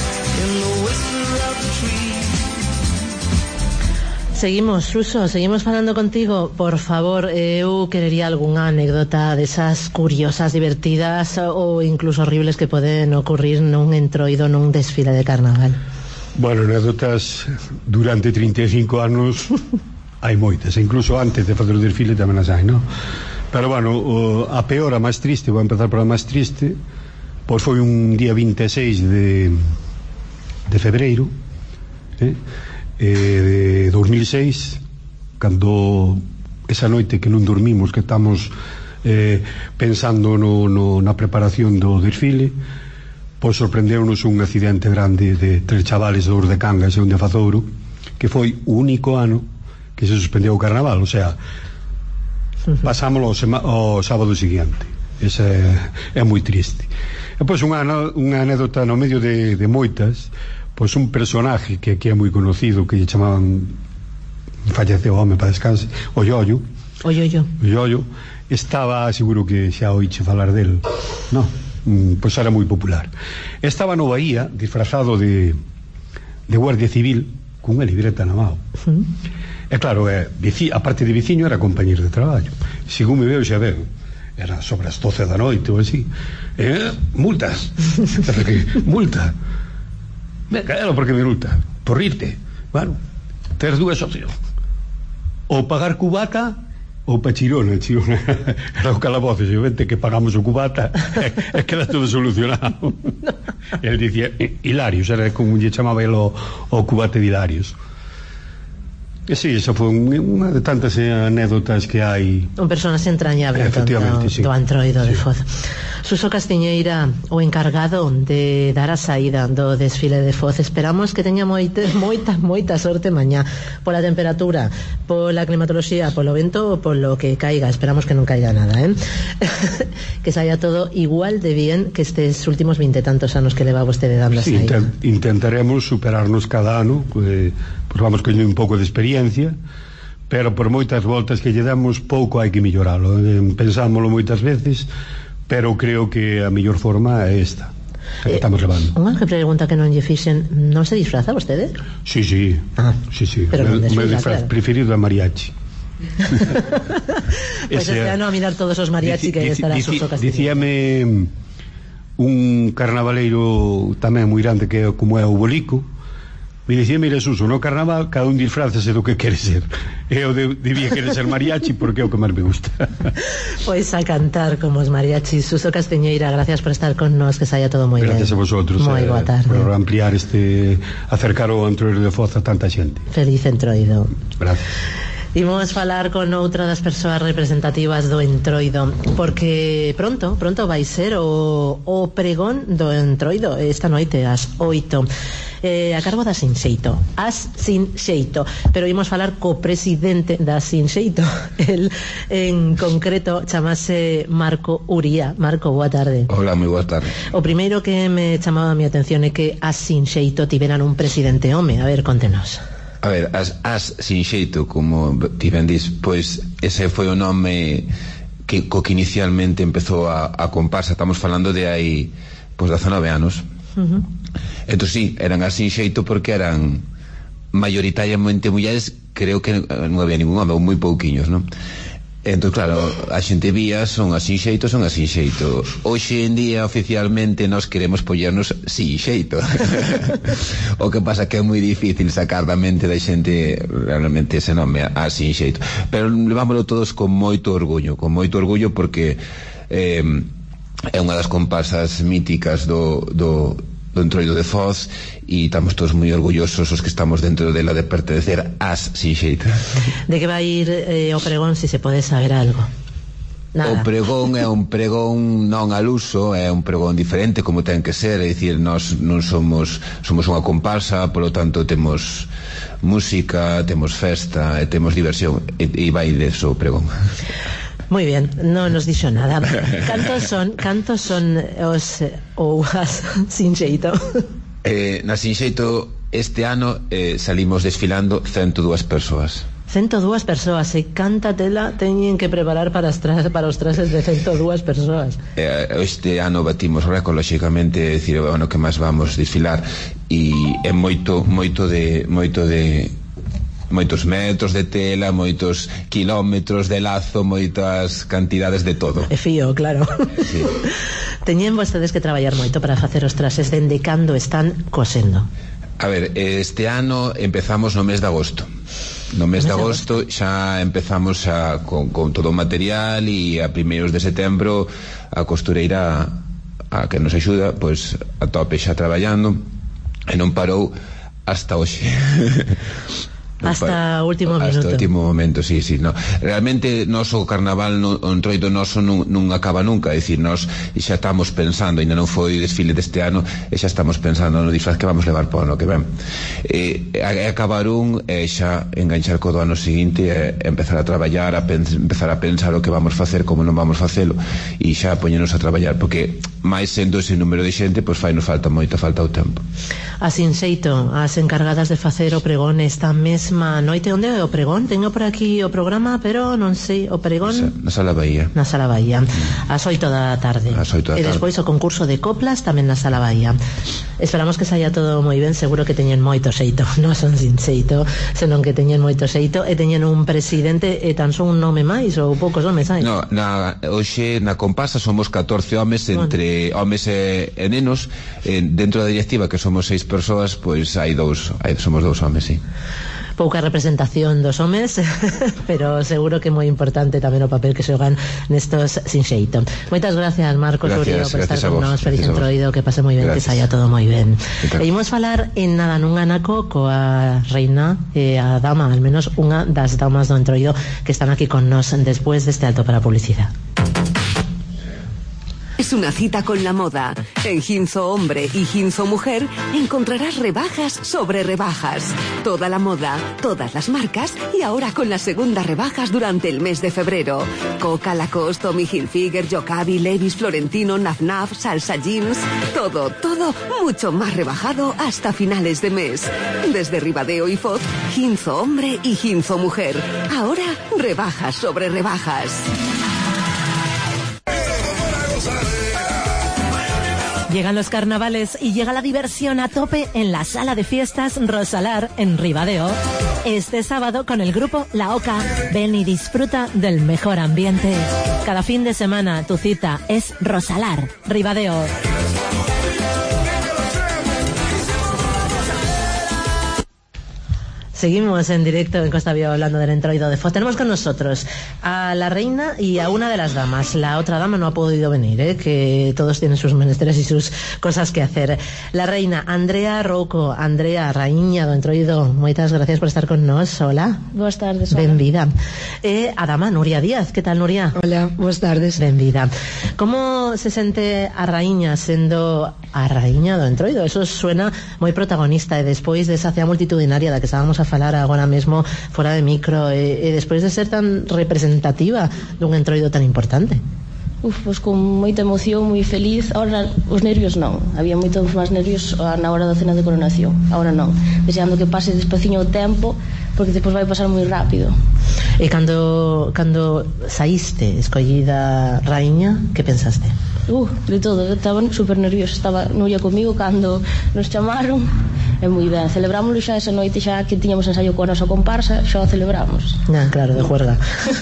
Seguimos, Suso, seguimos falando contigo. Por favor, eu querería algunha anécdota desas curiosas, divertidas ou incluso horribles que poden ocurrir nun entroido, nun desfile de carnaval. Bueno, anécdotas durante 35 anos hai moitas, incluso antes de fazer o desfile tamén as hai, non? Pero bueno, a peor, a máis triste, vou empezar por a máis triste, pois foi un día 26 de febreiro de 2006, cando esa noite que non dormimos, que estamos pensando na preparación do desfile, pois sorprendeunos un accidente grande de 3 chavales dos de Cangas e un de Fazouro, que foi o único ano que se suspendeu o carnaval, o sea, pasámoslo ao sábado seguinte. Esa é moi triste. E pois unha anécdota no medio de moitas, pois un personaje que aquí é moi conocido, que lle chamaban, falleceu o home para descanse, o Yoyo, estaba, seguro que xa oíche falar del, no, pois era moi popular. Estaba no Bahía disfrazado de guardia civil cunha libreta na mão. E claro, aparte de veciño, era compañero de traballo. Según me veo, xa veo, era sobre as 12 da noite ou así. Multas. Multa. Claro, porque me multa. Por irte. Bueno, tes dúas opcións: ou pagar cubata ou pa Chirona. Era o calabozo, xente que pagamos o cubata e queda todo solucionado. El dicía Hilarios, era como lle chamaba el o cubate de Hilarios. E sí, esa foi unha de tantas anécdotas que hai. Un personaxe entrañable do antroido de Foz. Suso Castiñeira, o encargado de dar a saída do desfile de Foz. Esperamos que teña moita sorte mañá, pola temperatura, pola climatoloxía, polo vento ou polo que caiga. Esperamos que non caiga nada, que saia todo igual de bien que estes últimos 20 e tantos anos que leva vostede dando a saída. Intentaremos superarnos cada ano, pois vamos coñendo un pouco de experiencia, pero por moitas voltas que lle damos, pouco hai que melloralo. Pensámoslo moitas veces, pero creo que a mellor forma é esta que estamos levando. Unha pregunta que non lle fixen: non se disfraza vostede? Sí. Pero o meu disfraz preferido é mariachi. Pois este ano a mirar todos os mariachi que estará Suso Castiñeira. Dicíame un carnavaleiro tamén moi grande, que como é o Bolico, me dicía: mira, Suso, no carnaval cada un disfrazase do que quere ser. Eu debía querer ser mariachi porque é o que máis me gusta. Pois a cantar como os mariachis. Suso Castiñeira, gracias por estar con nos, que saia todo moi ben. Gracias a vosotros, moi boa tarde, por ampliar acercar o entroido de Foz a tanta xente. Feliz entroido. Gracias. Imos falar con outra das persoas representativas do entroido, porque pronto vai ser o pregón do entroido esta noite ás 8, a cargo da Sinxeito, As Sinxeito, pero imos falar co presidente da Sinxeito. El en concreto chamase Marco Uría. Marco, boa tarde. Hola, moi boa tarde. O primeiro que me chamaba a mi atención é que As Sinxeito tiveran un presidente home. A ver, contenos. A ver, As Sinxeito, como ti ben dis, pois ese foi o nome co que inicialmente empezou a comparsa. Estamos falando de hai 19 anos. Entón sí, eran As Sinxeito porque eran mayoritariamente mulleres. Creo que non había ningún home, ou moi pouquiños, non? Entón, claro, a xente vía son As Sinxeito. Hoxe en día, oficialmente, nós queremos pollernos Sinxeito. O que pasa que é moi difícil sacar da mente da xente realmente ese nome, As Sinxeito. Pero levámoslo todos con moito orgullo porque é unha das comparsas míticas do do Entroido de Foz, e estamos todos moi orgullosos os que estamos dentro dela de pertenecer ás Sinxeito. De que vai ir o pregón, se se pode saber algo? Nada. O pregón é un pregón non al uso, é un pregón diferente como ten que ser, é dicir, nós non somos unha comparsa, polo tanto temos música, temos festa e temos diversión, e vai deso o pregón. Moi ben, non nos dixo nada. Cantos son os ou as Sinxeito? Na Sinxeito este ano salimos desfilando 102 persoas. 102 persoas, e canta tela teñen que preparar para os trases de 102 persoas. Este ano batimos récord, lógicamente, é dicir, bueno, que máis vamos desfilar, e é moitos metros de tela, moitos kilómetros de lazo, moitas cantidades de todo. É fío, claro. Sí. Teñen vostedes que traballar moito para facer os trases, dende cando están cosendo? A ver, este ano empezamos no mes de agosto. No mes de agosto xa empezamos con todo o material, e a primeiros de setembro a costureira a que nos axuda, pois a tope xa traballando, e non parou hasta hoxe. Hasta o último minuto. Hasta o último momento, sí, no. Realmente noso carnaval, o Entroido noso non acaba nunca, é dicir, nós xa estamos pensando, ainda non foi desfile deste ano, e xa estamos pensando no disfraz que vamos levar para o ano que ven. Acabar e xa enganchar co do ano seguinte, e empezar a traballar, empezar a pensar o que vamos facer, como non vamos facelo, e xa poñernos a traballar, porque máis sendo ese número de xente, pois fai nos falta moita falta o tempo. A Sinxeito, as encargadas de facer o pregón esta mesma noite. Onde é o pregón? Teño por aquí o programa, pero non sei, o pregón na Sala Bahía. Na Sala Bahía, ás 8 da tarde. E despois o concurso de coplas tamén na Sala Bahía. Esperamos que saia todo moi ben, seguro que teñen moito xeito, non son Sinxeito, senón que teñen moito xeito, e teñen un presidente e tan só un nome máis, ou poucos homes hai? No, hoxe na comparsa somos 14 homes, entre homes e nenos. Dentro da directiva, que somos 6 persoas, pois somos 2 homes, sí. Pouca representación dos homes, pero seguro que é moi importante tamén o papel que xogan nestos Sinxeito. Moitas gracias, Marcos Urio, por estar con nós. Feliz Entroido, que pase moi ben, que saia todo moi ben. E imos falar en nada nun anaco coa reina e a dama, al menos unha das damas do Entroido, que están aquí con nós despois deste alto para publicidade. Es una cita con la moda. En Ginzo Hombre y Ginzo Mujer encontrarás rebajas sobre rebajas. Toda la moda, todas las marcas y ahora con las segundas rebajas durante el mes de febrero. Coca, Lacoste, Tommy Hilfiger, Jocabi, Levi's, Florentino, Naf Naf, Salsa Jeans. Todo mucho más rebajado hasta finales de mes. Desde Ribadeo y Foz, Ginzo Hombre y Ginzo Mujer. Ahora rebajas sobre rebajas. Llegan los carnavales y llega la diversión a tope en la sala de fiestas Rosalar en Ribadeo. Este sábado con el grupo La Oca. Ven y disfruta del mejor ambiente. Cada fin de semana tu cita es Rosalar, Ribadeo. Seguimos en directo en Costa Viva hablando del Entroido de Foz. Tenemos con nosotros a la reina y a una de las damas. La otra dama no ha podido venir, que todos tienen sus menesteres y sus cosas que hacer. La reina Andrea Rouco. Andrea, raíña do Entroido, moitas gracias por estar con nós. Hola. Boas tardes. Hola. Benvida. A dama Nuria Díaz. Que tal, Nuria? Hola, boas tardes. Benvida. Como se sente a raíña sendo a raíña do Entroido? Eso suena moi protagonista, e despois desa cea multitudinaria da que estábamos a falar agora mesmo fora de micro, e despois de ser tan representativa dun Entroido tan importante. Pois con moita emoción, moi feliz. Ahora os nervios non, había moitos máis nervios na hora da cena de coronación. Ahora non, deseando que pase despaciño o tempo, porque despois vai pasar moi rápido. E cando saíste escollida raíña, que pensaste? De todo, estaba super nerviosa. Estaba Nuria comigo cando nos chamaron. É moi ben, celebrámoslo xa esa noite, xa que tiñamos ensaio coa nosa comparsa, xa o celebramos. Claro, de juerga.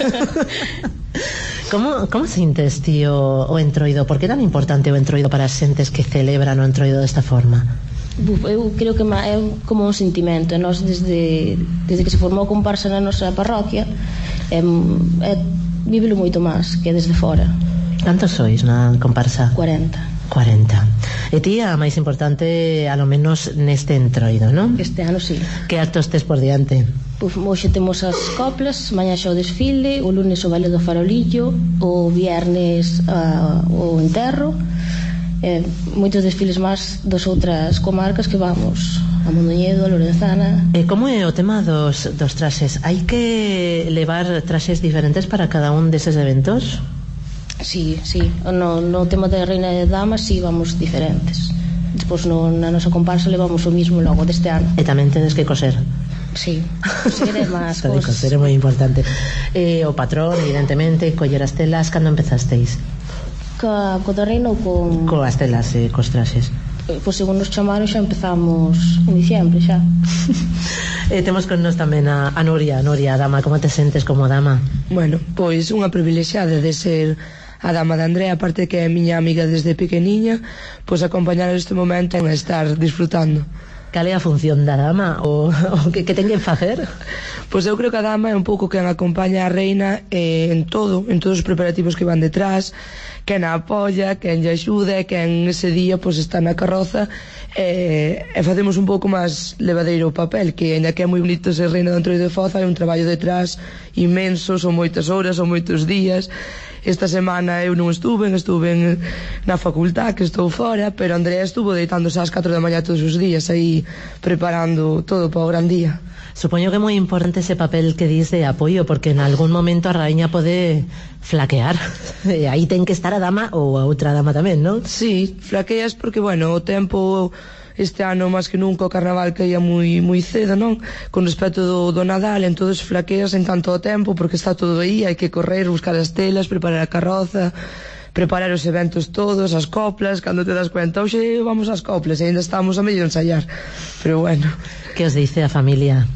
Como sintes ti o Entroido? Por que é tan importante o Entroido para as xentes que celebran o Entroido desta forma? Eu creo que é como un sentimento. Nós desde que se formou a comparsa na nosa parroquia, vívelo moito máis que desde fora. Cantos sois na comparsa? 40. E ti, a máis importante, a lo menos neste entroido, non? Este ano, sí. Que actos tes por diante? Hoxe temos as coplas, mañá xa o desfile, o lunes o baile do farolillo, o viernes o enterro, moitos desfiles máis das outras comarcas que vamos, a Mondoñedo, a Lorenzana. E como é o tema dos traxes? Hai que levar traxes diferentes para cada un deses eventos? Sí. No tema de reina e damas sí vamos diferentes. Despois na nosa comparsa levamos o mismo logo deste ano. E tamén tedes que coser? Sí, coser é máis cosas. Coser é moi importante. O patrón, evidentemente, coller as telas. Cando empezasteis? Co da reina ou con... Coas telas, cos traxes. Pois según nos chamaron xa empezamos en diciembre xa. Temos con nos tamén a Nuria, dama, como te sentes como dama? Bueno, pois unha privilexiada de ser a dama de Andrea, aparte que é miña amiga desde pequeniña, pois acompañar este momento en estar disfrutando. Cal é a función da dama? O que ten que facer? Pois eu creo que a dama é un pouco quen acompaña a reina en todos os preparativos que van detrás, quen a apoia, quen lle axuda, quen ese día pois está na carroza, e facemos un pouco máis levadeiro o papel, que ainda que é moi bonito ser reina do Entroido de Foz, hai un traballo detrás inmenso, son moitas horas, son moitos días. Esta semana eu non estuve na facultad, que estou fora, pero Andrea estuvo deitándose ás 4 da mañá todos os días aí preparando todo para o gran día. Supoño que é moi importante ese papel que dis de apoio, porque en algún momento a raíña pode flaquear. E aí ten que estar a dama ou a outra dama tamén, non? Sí, flaqueas porque, bueno, o tempo este ano máis que nunca o carnaval caía moi cedo, non? Con respecto do Nadal, entonces flaqueas en tanto o tempo porque está todo aí, hai que correr, buscar as telas, preparar a carroza, preparar os eventos todos, as coplas, cando te das cuenta, hoxe vamos ás coplas e ainda estamos a medio de ensayar, pero bueno. Que os dice a familia?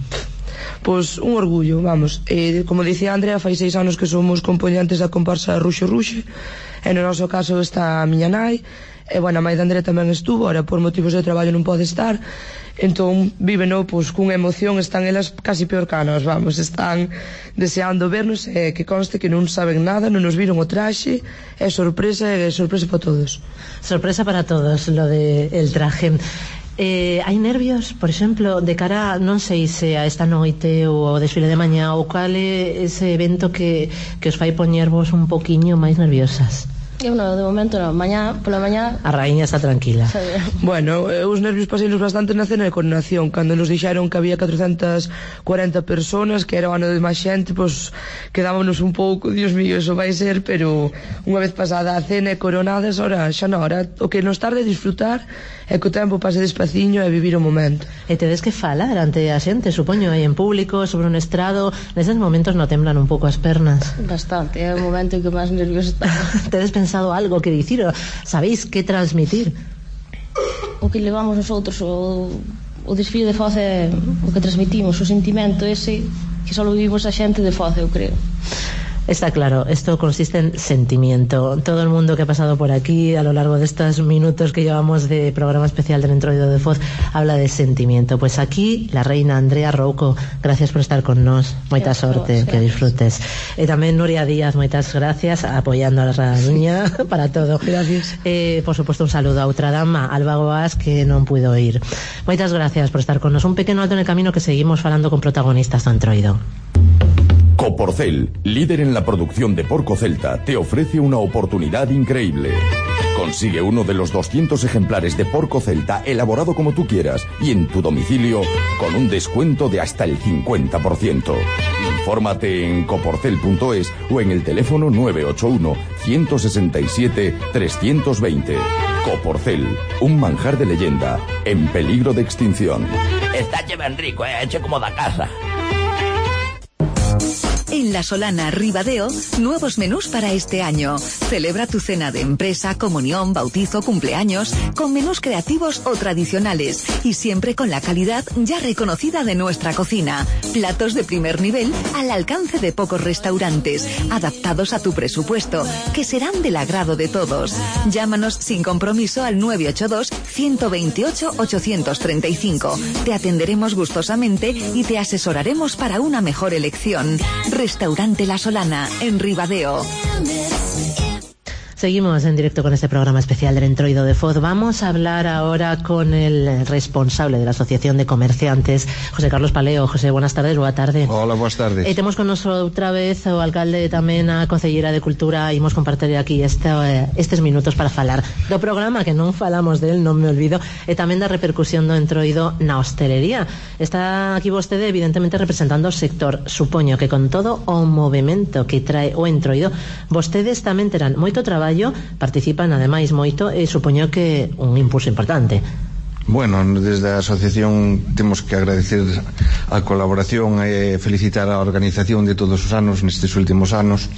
Pois un orgullo, vamos, como dicía Andrea, fai 6 anos que somos componentes da comparsa Ruxe Ruxe, e no noso caso está a miña nai, e bueno, a mãe de Andrea tamén estuvo, ahora por motivos de traballo non pode estar, entón víveno pois cunha emoción, están elas casi peor que a nós, vamos, están deseando vernos, e que conste que non saben nada, non nos viron o traxe, é sorpresa para todos. Sorpresa para todos lo de el traje. Hai nervios, por exemplo, de cara, non sei se a esta noite ou ao desfile de mañá, ou cal é ese evento que os fai poñervos un poquiño máis nerviosas? Eu non, de momento non, pola mañá a raíña está tranquila. Bueno, os nervios paseinos bastante na cena de coronación, cando nos dixeron que había 440 personas, que era o ano de máis xente, pois quedámonos un pouco, Dios mío, eso vai ser, pero unha vez pasada a cena e coronadas, ora xa non, ora o que nos tarde disfrutar é que o tempo pase despaciño e vivir o momento. E tedes que falar ante a xente, supoño, aí en público, sobre un estrado, neses momentos non temblan un pouco as pernas? Bastante, é o momento en que máis nervioso está. Tedes pensado algo que dicir, sabéis que transmitir? O que levamos nosotros, o desfile de Foz é o que transmitimos, o sentimento ese que só vivimos a xente de Foz, eu creo. Está claro, esto consiste en sentimiento. Todo el mundo que ha pasado por aquí a lo largo de estos minutos que llevamos de programa especial del Entroido de Foz habla de sentimiento. Pues aquí la reina Andrea Rouco, gracias por estar con nos, moita sorte, que disfrutes. E tamén Nuria Díaz, moitas gracias, apoyando a la niña para todo. Gracias. Por supuesto un saludo a outra dama, Alba Goas, que non puido ir. Moitas gracias por estar con nos. Un pequeno alto en el camino que seguimos falando con protagonistas do Entroido. Coporcel, líder en la producción de porco celta, te ofrece una oportunidad increíble. Consigue uno de los 200 ejemplares de porco celta elaborado como tú quieras y en tu domicilio con un descuento de hasta el 50%. Infórmate en coporcel.es o en el teléfono 981 167 320. Coporcel, un manjar de leyenda en peligro de extinción. Está ben rico, hecho como da casa. En La Solana, Ribadeo, nuevos menús para este año. Celebra tu cena de empresa, comunión, bautizo, cumpleaños, con menús creativos o tradicionales y siempre con la calidad ya reconocida de nuestra cocina. Platos de primer nivel al alcance de pocos restaurantes, adaptados a tu presupuesto, que serán del agrado de todos. Llámanos sin compromiso al 982 128 835. Te atenderemos gustosamente y te asesoraremos para una mejor elección. Restaurante La Solana, en Ribadeo. Seguimos en directo con este programa especial del Entroido de Foz. Vamos a hablar ahora con el responsable de la Asociación de Comerciantes, José Carlos Paleo. José, buenas tardes, boa tarde. Hola, boas tardes. Temos con nosotros outra vez o alcalde tamén a Concelleira de Cultura. Imos compartir aquí estes minutos para falar do programa, que non falamos del, non me olvido, e tamén da repercusión do Entroido na hostelería. Está aquí vostede evidentemente representando o sector. Supoño que con todo o movimento que trae o Entroido, vostedes tamén terán moito traballo, participan ademais moito e supoño que un impulso importante. Bueno, desde a asociación temos que agradecer a colaboración e felicitar a organización de todos os anos nestes últimos anos.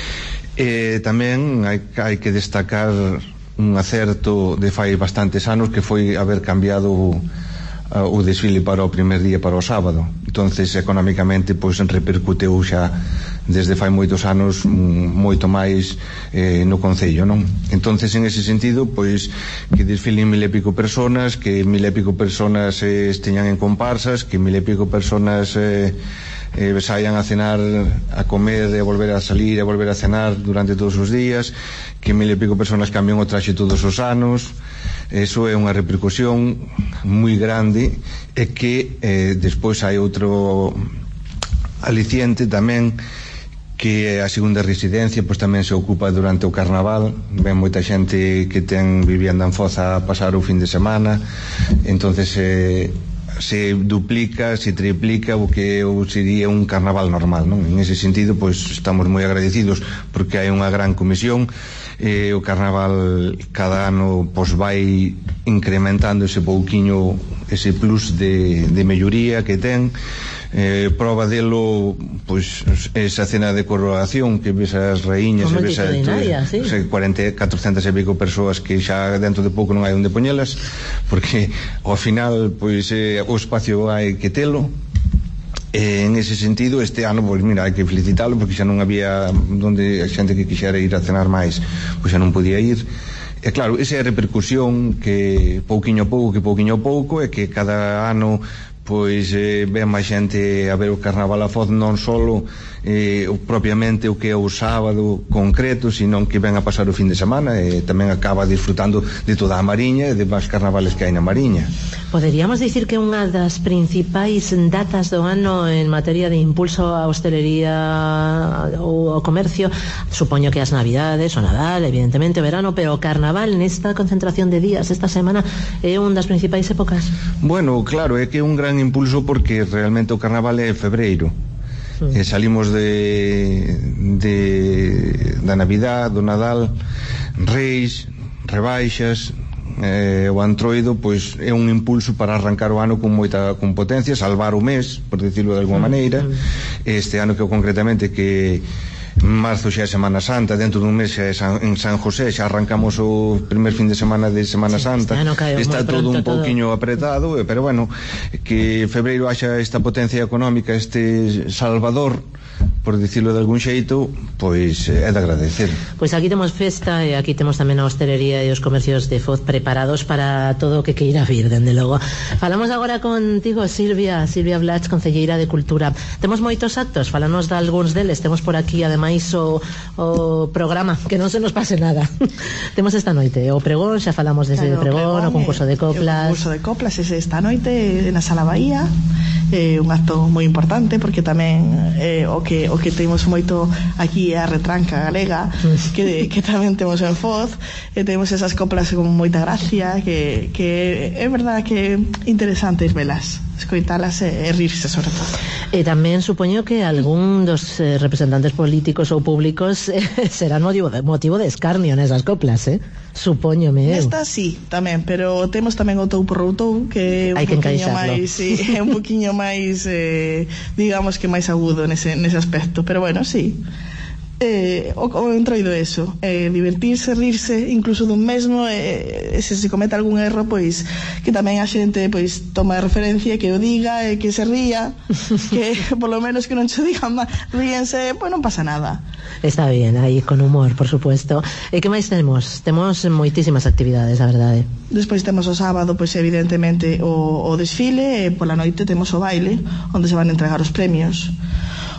Tamén hai que destacar un acerto de fai bastantes anos, que foi haber cambiado o desfile para o primer día, para o sábado. Entonces, económicamente, pois repercuteu xa desde fai moitos anos moito máis no concello, non? Entonces, en ese sentido, pois que desfilen 1000 e pico personas, que 1000 e pico personas esteñan en comparsas, que 1000 e pico personas saian a cenar, a comer e a volver a salir e a volver a cenar durante todos os días, que 1000 e pico personas cambian o traxe todos os anos. Eso é unha repercusión moi grande, e que despois hai outro aliciente tamén, que a segunda residencia pois tamén se ocupa durante o carnaval. Ven moita xente que ten vivienda en Foz a pasar o fin de semana, entonces se duplica, se triplica o que sería un carnaval normal, non? En ese sentido, pois estamos moi agradecidos, porque hai unha gran comisión. O carnaval cada ano pois vai incrementando ese pouquiño, ese plus de melloría que ten. Prova delo, pois esa cena de coroación que ves as raíñas, e ves 400 e pico persoas que xa dentro de pouco non hai onde poñelas, porque ao final pois o espacio hai que telo. En ese sentido, este ano, pois mira, hai que felicitalo, porque xa non había onde a xente que quixera ir a cenar máis, pois xa non podía ir. E claro, esa é a repercusión, que pouquiño a pouco, e que cada ano pois ven máis xente a ver o carnaval a Foz, non só propiamente o que é o sábado concreto, sino que ven a pasar o fin de semana, e tamén acaba disfrutando de toda a Mariña e de máis carnavales que hai na Mariña. Poderíamos dicir que unha das principais datas do ano en materia de impulso á hostelería ou ao comercio, supoño que as Navidades, o Nadal, evidentemente o verano, pero o carnaval nesta concentración de días esta semana é unha das principais épocas. Bueno, claro, é que é un gran impulso, porque realmente o carnaval é febreiro. Salimos da Navidad, do Nadal, Reis, rebaixas, o Entroido pois é un impulso para arrancar o ano con potencia, salvar o mes, por decirlo de alguma maneira. Este ano que concretamente que marzo xa é Semana Santa, dentro dun mes xa é en San José, xa arrancamos o primer fin de semana de Semana Santa. Está todo un pouquiño apretado, pero bueno, que febreiro haxa esta potencia económica, este salvador, por dicirlo de algún xeito, pois é de agradecer. Pois aquí temos festa, e aquí temos tamén a hostelería e os comercios de Foz preparados para todo o que queira vir, dende logo. Falamos agora contigo, Silvia Blach, Concelleira de Cultura. Temos moitos actos, falanos de algúns deles. Temos por aquí ademais o programa, que non se nos pase nada. Temos esta noite o pregón, xa falamos dese pregón, o concurso de coplas. O concurso de coplas é esta noite na Sala Bahía. Un acto moi importante, porque tamén o que temos moito aquí é a retranca galega, que tamén temos en Foz, e temos esas coplas con moita gracia, que é verdad que é interesante velas, escoitalas e rirse sobre todo. E tamén supoño que algún dos representantes políticos ou públicos serán motivo de escarnio nesas coplas, supóñome eu. Esta sí, tamén, pero temos tamén o tou por routou, que é un poquinho máis, é un poquinho máis digamos que máis agudo nese aspecto, pero bueno, sí. O Entroido eso, divertirse, rirse incluso dun mesmo, se comete algún erro, pois que tamén a xente pois toma referencia, que o diga, e que se ría, que polo menos que non se digan ríense, pois non pasa nada. Está bien, aí con humor, por supuesto. E que máis temos? Temos moitísimas actividades, a verdade. Despois temos o sábado, pois evidentemente o desfile, e pola noite temos o baile, onde se van a entregar os premios.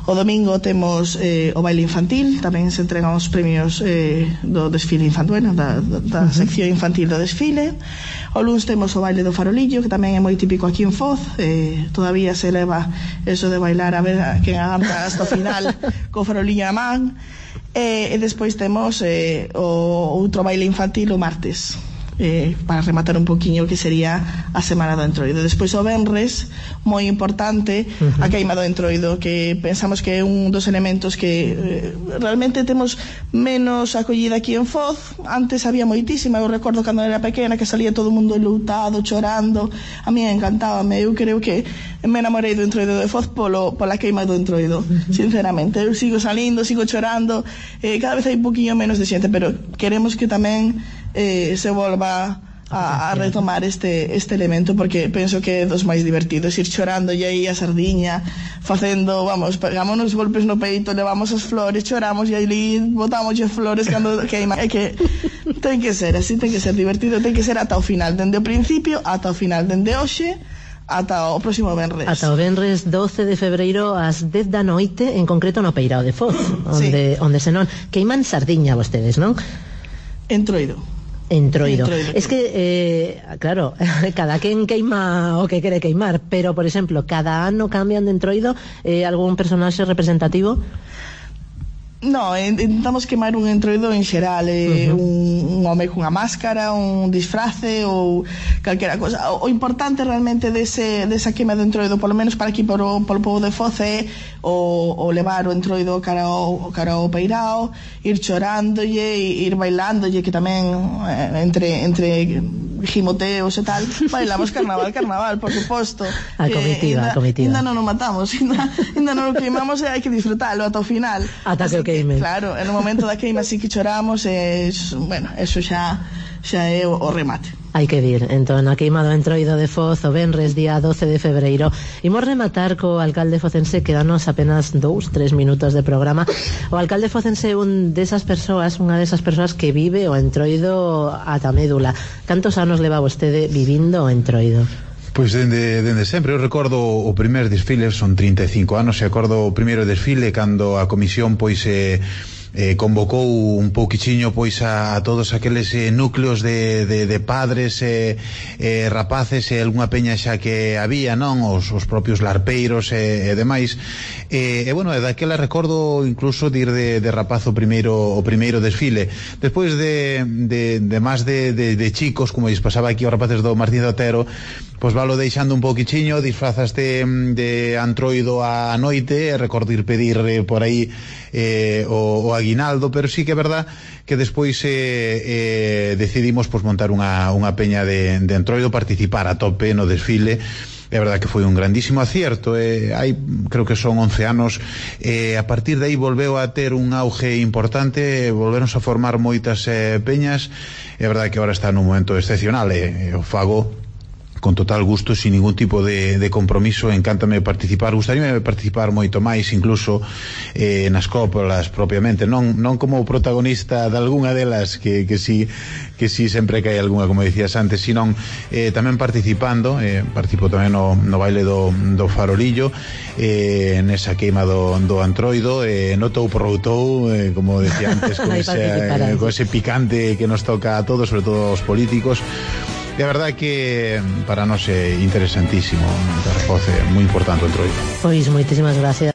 O domingo temos o baile infantil, tamén se entregan os premios do desfile infantil, da sección infantil do desfile. O luns temos o baile do farolillo, que tamén é moi típico aquí en Foz, todavía se leva eso de bailar a ver a quen aguanta hasta o final co farolillo a man. E despois temos o outro baile infantil o martes, para rematar un poquinho que sería a Semana do Entroido. Despois o venres, moi importante, a queima do entroido, que pensamos que é un dos elementos que realmente temos menos acollida aquí en Foz. Antes había moitísima, eu recordo cando era pequena que salía todo o mundo enlutado, chorando. A mí encantábame, eu creo que me enamorei do entroido de Foz pola queima do entroido, sinceramente. Eu sigo salindo, sigo chorando, cada vez hai un poquinho menos de xente, pero queremos que tamén se volva a retomar este elemento, porque penso que é dos máis divertidos, ir chorando e aí a sardiña facendo, vamos, pegamos os golpes no peito, levamos as flores, choramos e aí botamos as flores cando queima. É que ten que ser así, ten que ser divertido, ten que ser ata o final, dende o principio ata o final, dende hoxe ata o próximo venres. Ata o venres 12 de febreiro ás 10 da noite, en concreto no Peirao de Foz, onde senón queiman sardiña vostedes, non? Entroido. Es que, claro, cada quen queima o que quere queimar, pero, por exemplo, cada ano cambian de entroido algún personaxe representativo? No, intentamos queimar un entroido en xeral, un home cunha máscara, un disfrace ou calquera cosa. O importante realmente desa queima do entroido, polo menos para aquí polo povo de Foz, é o levar o entroido cara ao Peirao, ir chorándolle, ir bailándolle, que tamén entre gimoteos e tal, bailamos carnaval, por suposto. A comitiva. Ainda non o matamos, ainda non o queimamos, e hai que disfrutalo ata o final. Ata que o queime. Claro, no momento da queima sí que choramos, bueno, eso xa é o remate. Hai que vir, entón, a queima do entroido de Foz o venres día 12 de febreiro. Imos rematar co alcalde focense, quedanos apenas 2-3 minutos de programa. O alcalde focense é unha desas persoas que vive o entroido ata médula. Cantos anos leva vostede vivindo o entroido? Pois dende sempre. Eu recordo o primer desfile, son 35 anos, e acordo o primeiro desfile cando a comisión convocou un pouquichiño pois a todos aqueles núcleos de padres rapaces e algunha peña xa que había, non, os propios larpeiros e demais, bueno, daquela recordo incluso de ir de rapaz o primeiro desfile. Despois de máis de chicos, como lles pasaba aquí aos rapaces do Martín de Otero, pois valo deixando un pouquichiño, disfrazaste de antroido a noite, recordo ir pedir por aí o aguinaldo, pero sí que é verdad que despois decidimos montar unha peña de entroido, participar a tope no desfile. É verdad que foi un grandísimo acierto, hai, creo que son 11 anos, a partir de aí volveu a ter un auge importante, volveronse a formar moitas peñas. É verdad que agora está nun momento excepcional, o fago con total gusto, sin ningún tipo de compromiso. Encántame participar, gustaríame participar moito máis, incluso nas cópolas propiamente, non como protagonista de algunha delas, que sí sempre que hai algunha, como dicías antes, sino tamén participando. Participo tamén no baile do farolillo, nesa queima do antroido, notou por routou, como decía antes, con ese picante que nos toca a todos, sobre todo aos políticos. De verdad que para nós é interesantísimo, moi importante o entroido. Pois moitísimas gracias.